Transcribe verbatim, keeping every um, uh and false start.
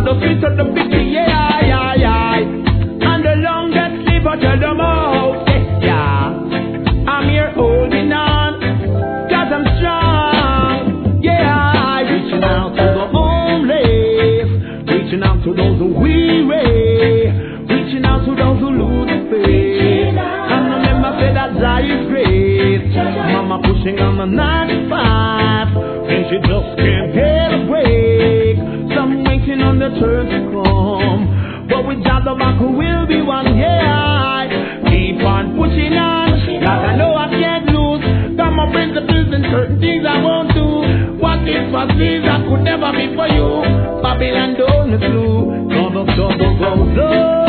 the sweet of the pity, yeah, yeah, yeah. And the longest live I tell them all, yeah. I'm here holding on, cause I'm strong, yeah. Reaching out to the homeless, reaching out to those who weary, reaching out to those who lose the faith. And remember, say that life is great. Mama pushing on the ninety-five, and she just can't get a break. Some waiting on the turn to come, but with God the back will be one, yeah. Keep on pushing on, cause I know I can't lose. Got my principles and certain things I won't do. What if was this I could never be for you? Babylon don't clue, go, go, go, go, go.